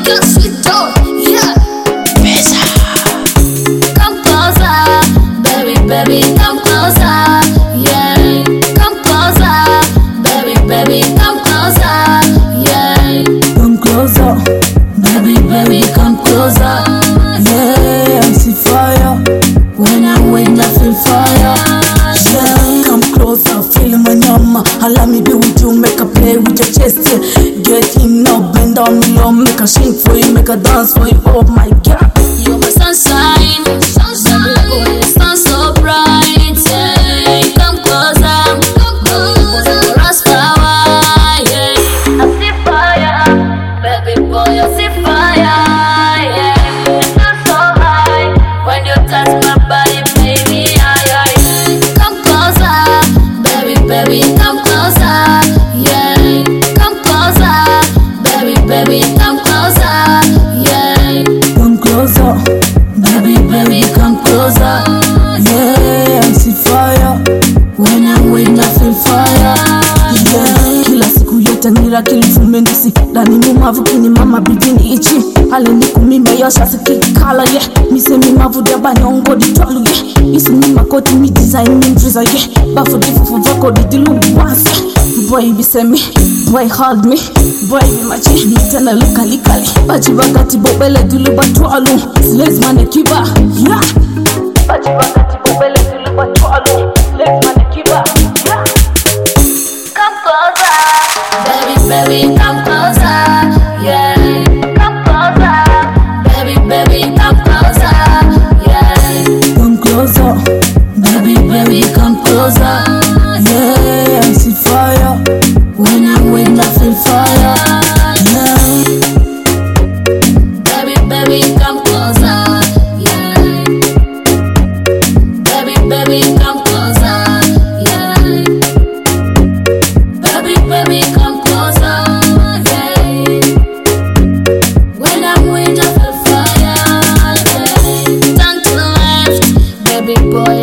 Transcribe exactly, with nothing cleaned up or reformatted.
your sweet dough, yeah. Pesa. Come closer, baby, baby, come closer, yeah. Come closer, baby, baby, come closer, yeah. Come closer, Baby, baby, come closer, yeah. I see fire. when I'm with I feel fire, yeah. Come closer, feel my nyama. Allow me be with you, make a play with your chest. Get in now, bend down low, make a shake for you, make a dance for you. Oh my God, You're my sunshine, sunshine, boy, you sound so bright, yeah. Come closer, come closer, rush power, yeah. I see fire, baby boy, I see fire, yeah. You feel so high when you touch my body, baby, yeah, yeah. Come closer, baby, baby, come closer, yeah. Come closer, baby, baby, come closer, yeah. come closer, Baby, baby, come closer, yeah. I see fire. when I'm with I feel fire, yeah. Kila siku yote nira kilifumendisi dani mumavu kini mama bidini ichi hali niku mime yosha sikikala yeah. Mise mimavu deba nyongo di tolu yeah. Isi mima koti mi design mi driza yeah. Bafu difufu vako di dilu once yeah. Boy be send me, boy hold me, boy be machi tena luka likali bachi bagati bobele dulu batu alu slaves mane kiba yeah. Bachi bagati bobele dulu batu alu slaves mane kiba yeah. Come closer, baby, baby, come closer, yeah. Come closer, baby, baby, come closer, yeah. Come closer, Baby, baby, come closer, yeah. I see fire. when I'm with I feel fire, yeah. Baby, baby, come closer, yeah. Baby, baby, come closer, yeah. Baby, baby, come closer, yeah. When I'm with I feel fire, yeah. Turn to the left, baby boy,